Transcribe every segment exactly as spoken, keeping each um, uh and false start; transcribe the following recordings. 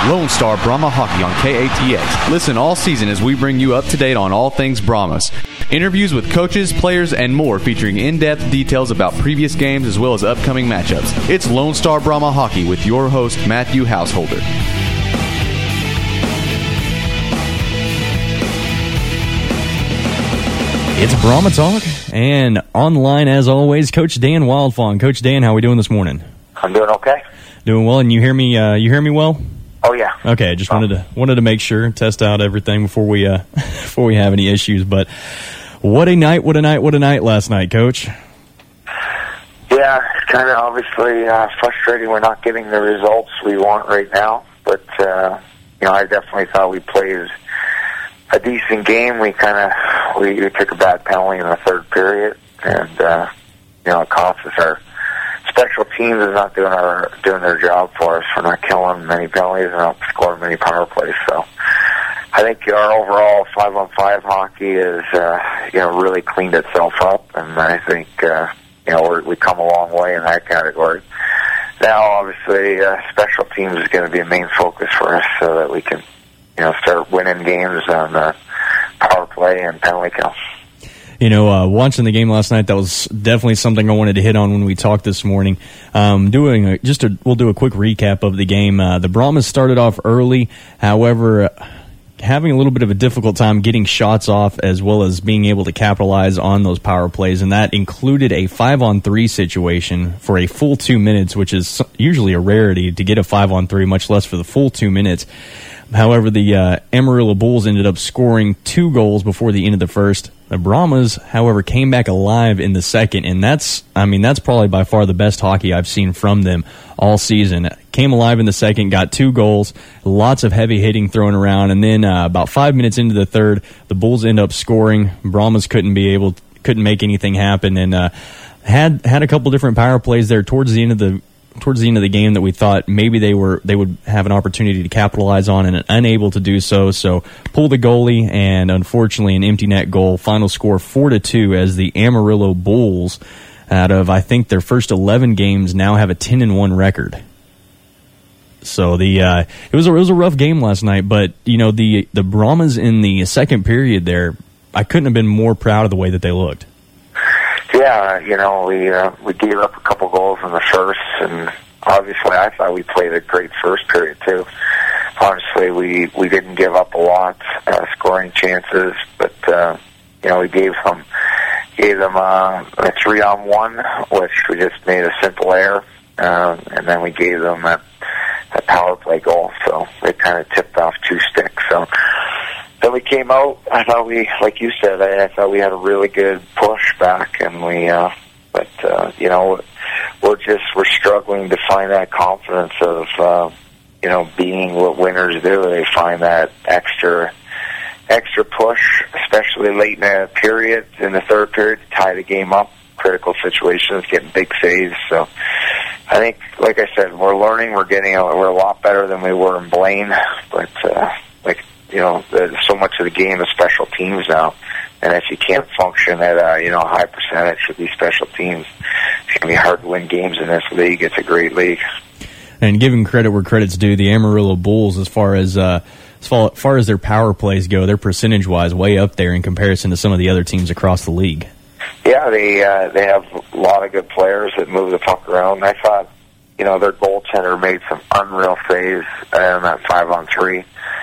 Lone Star Brahma Hockey on K A T X. Listen all season as we bring you up to date on all things Brahmas. Interviews with coaches, players, and more featuring in-depth details about previous games as well as upcoming matchups. It's Lone Star Brahma Hockey with your host, Matthew Householder. It's Brahma Talk, and online as always, Coach Dan Wildfawn. Coach Dan, how are we doing this morning? I'm doing okay. Doing well, and you hear me? Uh, you hear me well? Oh yeah. Okay, just wanted to wanted to make sure, test out everything before we uh, before we have any issues. But what a night! What a night! What a night last night, Coach. Yeah, it's kind of obviously uh, frustrating. We're not getting the results we want right now, but uh, you know, I definitely thought we played a decent game. We kind of we, we took a bad penalty in the third period, and uh, you know, it cost us. Our special teams is not doing our doing their job for us. We're not killing many penalties and not scoring many power plays. So I think our overall five on five hockey is uh, you know really cleaned itself up, and I think uh, you know we're, we come a long way in that category. Now, obviously, uh, special teams is going to be a main focus for us, so that we can you know start winning games on uh, power play and penalty counts. You know, uh, watching the game last night, that was definitely something I wanted to hit on when we talked this morning. Um, doing a, just a, we'll do a quick recap of the game. Uh, the Brahmas started off early, however, having a little bit of a difficult time getting shots off as well as being able to capitalize on those power plays, and that included a five-on-three situation for a full two minutes, which is usually a rarity to get a five-on-three, much less for the full two minutes. However, the uh, Amarillo Bulls ended up scoring two goals before the end of the first. The Brahmas, however, came back alive in the second, and that's, I mean, that's probably by far the best hockey I've seen from them all season. Came alive in the second, got two goals, lots of heavy hitting thrown around, and then uh, about five minutes into the third, the Bulls end up scoring. Brahmas couldn't be able, couldn't make anything happen, and uh, had had a couple different power plays there towards the end of the. towards the end of the game that we thought maybe they were they would have an opportunity to capitalize on, and unable to do so. So pull the goalie, and unfortunately an empty net goal. Final score four to two as the Amarillo Bulls, out of I think their first eleven games, now have a ten and one record. So the uh, it was a it was a rough game last night, but you know the the Brahmas in the second period there, I couldn't have been more proud of the way that they looked. Yeah, you know, we uh, we gave up a couple goals in the first, and obviously I thought we played a great first period too. Honestly, we, we didn't give up a lot, uh, scoring chances, but uh, you know, we gave them gave them uh, a three on one, which we just made a simple error, uh, and then we gave them a, a power play goal, so they kind of tipped off two sticks. So. Then we came out, I thought we, like you said, I, I thought we had a really good push back, and we, uh, but, uh, you know, we're just, we're struggling to find that confidence of, uh, you know, being what winners do. They find that extra, extra push, especially late in the period, in the third period, to tie the game up, critical situations, getting big saves. So I think, like I said, we're learning, we're getting, a, we're a lot better than we were in Blaine, but, uh, like, you know, there's so much of the game is special teams now, and if you can't function at a, you know, a high percentage with these special teams, it's going to be hard to win games in this league. It's a great league. And giving credit where credit's due, the Amarillo Bulls, as far as uh, as far, far as their power plays go, they're percentage-wise way up there in comparison to some of the other teams across the league. Yeah, they uh, they have a lot of good players that move the puck around. I thought, you know, their goaltender made some unreal saves on that five-on-three.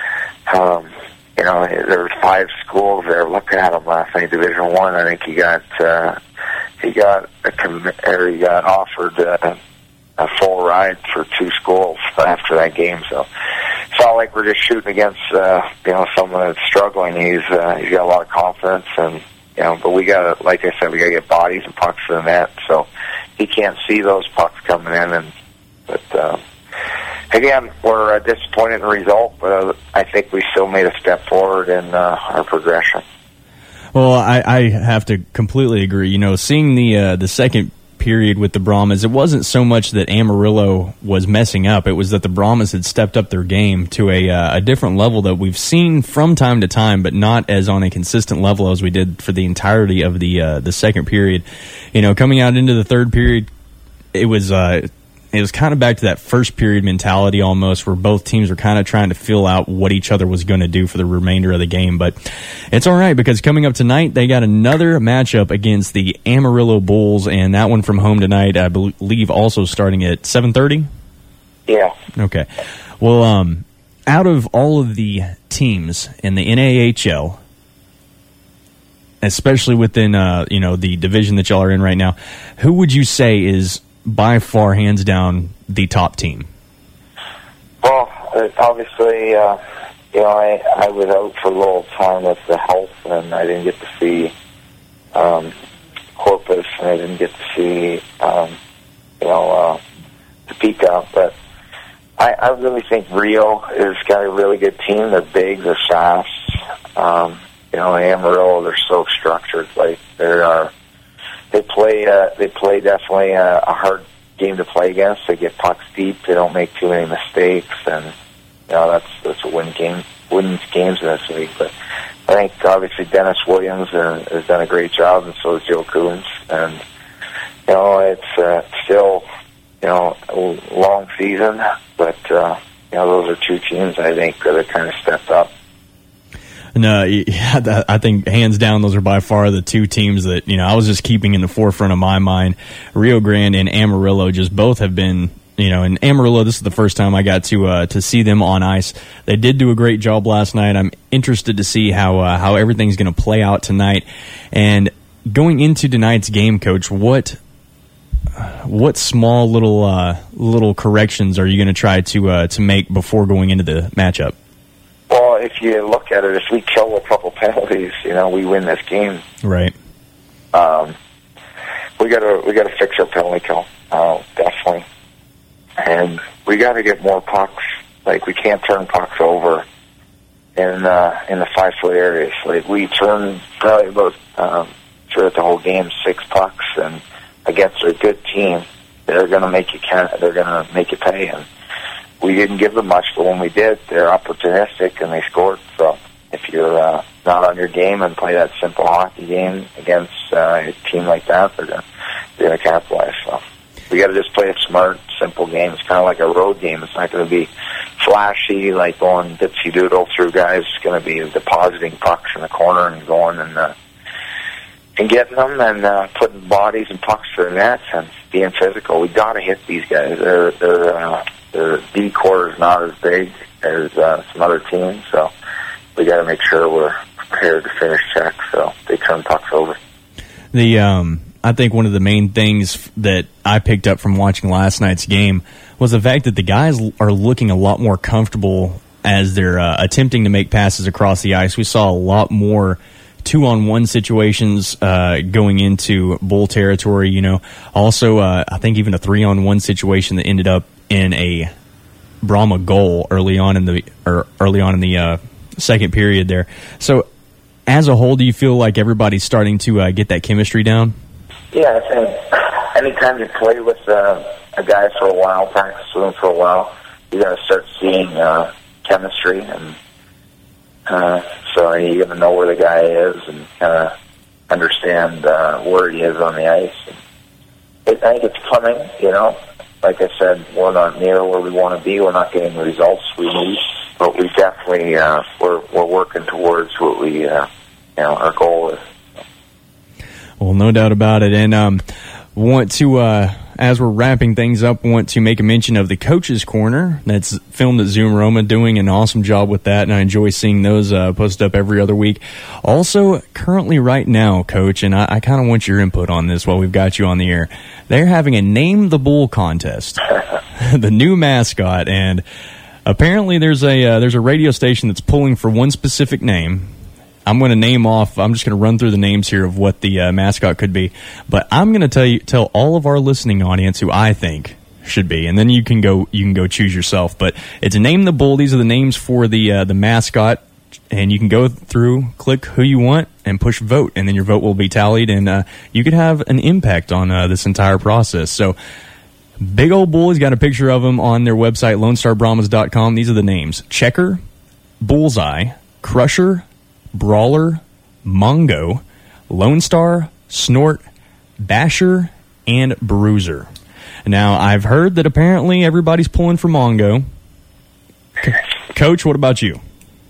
Um, you know, there were five schools there looking at him last night, Division One. I. I think he got uh, he got a com- or he got offered uh, a full ride for two schools after that game. So it's not like we're just shooting against uh, you know someone that's struggling. He's uh, he's got a lot of confidence, and you know, but we got to, like I said, we got to get bodies and pucks to the net. So he can't see those pucks coming in, and but. Uh, Again, we're uh, disappointed in the result, but uh, I think we still made a step forward in uh, our progression. Well, I, I have to completely agree. You know, seeing the uh, the second period with the Brahmas, it wasn't so much that Amarillo was messing up. It was that the Brahmas had stepped up their game to a, uh, a different level that we've seen from time to time, but not as on a consistent level as we did for the entirety of the uh, the second period. You know, coming out into the third period, it was... Uh, it was kind of back to that first period mentality almost, where both teams were kind of trying to feel out what each other was going to do for the remainder of the game. But it's all right, because coming up tonight, they got another matchup against the Amarillo Bulls, and that one from home tonight, I believe, also starting at seven thirty? Yeah. Okay. Well, um, out of all of the teams in the N A H L, especially within uh, you know the division that y'all are in right now, who would you say is by far, hands down, the top team? Well, obviously, uh, you know, I, I was out for a little time with the health, and I didn't get to see um, Corpus, and I didn't get to see, um, you know, uh, Topeka, but I, I really think Rio has got a really good team. They're big, they're fast. Um, you know, Amarillo, they're so structured. Like, they are, they play, uh, they play definitely a, a hard game to play against. They get pucks deep. They don't make too many mistakes, and you know that's that's what win game wins games in this league. But I think obviously Dennis Williams uh, has done a great job, and so has Joe Coons. And you know, it's uh, still you know a long season, but uh, you know those are two teams I think that have kind of stepped up. No, yeah, I think hands down those are by far the two teams that, you know, I was just keeping in the forefront of my mind. Rio Grande and Amarillo just both have been, you know, and Amarillo, this is the first time I got to uh, to see them on ice. They did do a great job last night. I'm interested to see how uh, how everything's going to play out tonight. And going into tonight's game, Coach, what what small little uh, little corrections are you going to try to uh, to make before going into the matchup? Well, if you look at it, if we kill a couple penalties, you know, we win this game. Right. Um, we got to we got to fix our penalty kill, uh, definitely, and we got to get more pucks. Like, we can't turn pucks over in uh, in the five foot areas. Like, we turn probably about um, throughout the whole game six pucks, and against a good team, they're going to make you count. They're going to make you pay. And we didn't give them much, but when we did, they're opportunistic and they scored. So if you're uh, not on your game and play that simple hockey game against uh, a team like that, they're going they're going to capitalize. So we got to just play a smart, simple game. It's kind of like a road game. It's not going to be flashy, like going dipsy doodle through guys. It's going to be depositing pucks in the corner and going and uh, and getting them and uh, putting bodies and pucks to the nets and being physical. We got to hit these guys. They're they're. Uh, The D core is not as big as uh, some other teams, so we got to make sure we're prepared to finish checks so they turn pucks over. The um, I think one of the main things that I picked up from watching last night's game was the fact that the guys are looking a lot more comfortable as they're uh, attempting to make passes across the ice. We saw a lot more two-on-one situations uh, going into Bull territory. You know, also uh, I think even a three-on-one situation that ended up in a Brahma goal early on in the or early on in the uh, second period there. So, as a whole, do you feel like everybody's starting to uh, get that chemistry down? Yeah, I think anytime you play with uh, a guy for a while, practice with him for a while, you're going to start seeing uh, chemistry, and uh, so you're going to know where the guy is and kind of understand uh, where he is on the ice. And it, I think it's coming, you know. Like I said, we're not near where we want to be. We're not getting the results we need, but we definitely uh, we're we're working towards what we uh, you know our goal is. Well, no doubt about it, and um, want to uh, as we're wrapping things up, want to make a mention of the Coach's Corner that's filmed at Zoom Roma, doing an awesome job with that, and I enjoy seeing those uh, posted up every other week. Also, currently right now, Coach, and I, I kind of want your input on this while we've got you on the air. They're having a Name the Bull contest, the new mascot, and apparently there's a uh, there's a radio station that's pulling for one specific name. I'm going to name off. I'm just going to run through the names here of what the uh, mascot could be, but I'm going to tell you tell all of our listening audience who I think should be, and then you can go you can go choose yourself. But it's a Name the Bull. These are the names for the uh, the mascot. And you can go through, click who you want, and push vote, and then your vote will be tallied, and uh, you could have an impact on uh, this entire process. So, Big Old Bull has got a picture of him on their website, lone star brahmas dot com. These are the names: Checker, Bullseye, Crusher, Brawler, Mongo, Lone Star, Snort, Basher, and Bruiser. Now, I've heard that apparently everybody's pulling for Mongo. C- Coach, what about you?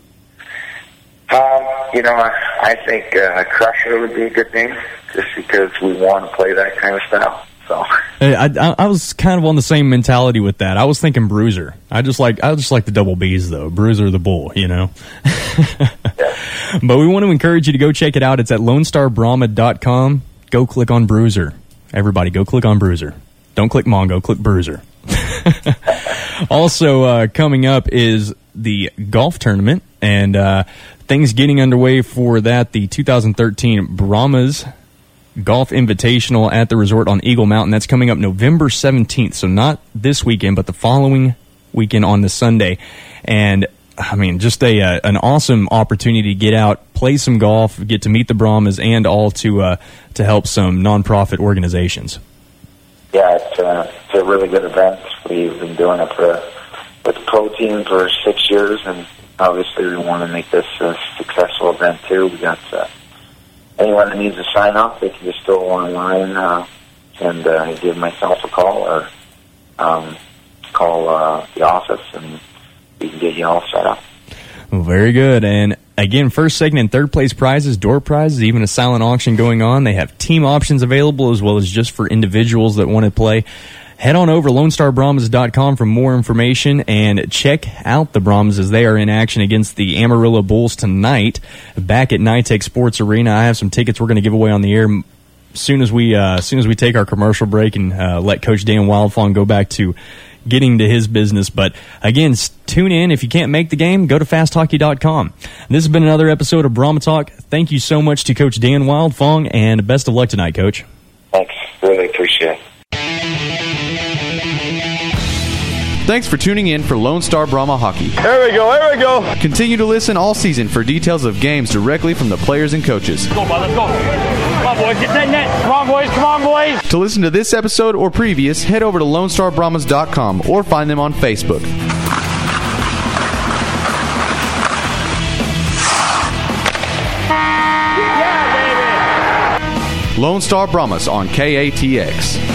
Um, you know, I, I think uh, Crusher would be a good name, just because we want to play that kind of style. So I, I, I was kind of on the same mentality with that. I was thinking Bruiser. I just like I just like the double B's though. Bruiser the Bull, you know. yeah. But we want to encourage you to go check it out. It's at lone star brahma dot com. Go click on Bruiser. Everybody, go click on Bruiser. Don't click Mongo. Click Bruiser. Also, uh, coming up is the golf tournament, and uh, things getting underway for that. The two thousand thirteen Brahmas Golf Invitational at the resort on Eagle Mountain. That's coming up November seventeenth, so not this weekend, but the following weekend on the Sunday. And, I mean, just a uh, an awesome opportunity to get out, play some golf, get to meet the Brahmas, and all to uh, to help some nonprofit organizations. Yeah, it's, uh, it's a really good event. We've been doing it for, with the pro team for six years, and obviously we want to make this a successful event, too. We got... Uh, Anyone that needs to sign up, they can just go online uh, and uh, give myself a call or um, call uh, the office, and we can get you all set up. Well, very good. And again, first, second, and third place prizes, door prizes, even a silent auction going on. They have team options available as well as just for individuals that want to play. Head on over to lone star brahmas dot com for more information and check out the Brahmas as they are in action against the Amarillo Bulls tonight back at NYTEX Sports Arena. I have some tickets we're going to give away on the air as soon as we uh, as soon as we take our commercial break and uh, let Coach Dan Wildfong go back to getting to his business. But again, tune in. If you can't make the game, go to fast hockey dot com. This has been another episode of Brahma Talk. Thank you so much to Coach Dan Wildfong, and best of luck tonight, Coach. Thanks. Really appreciate it. Thanks for tuning in for Lone Star Brahma Hockey. There we go, there we go. Continue to listen all season for details of games directly from the players and coaches. Go, bud, let's go. Come on, boys, get that net. Come on, boys, come on, boys. To listen to this episode or previous, head over to lone star brahmas dot com or find them on Facebook. Yeah, baby. Lone Star Brahmas on K A T X.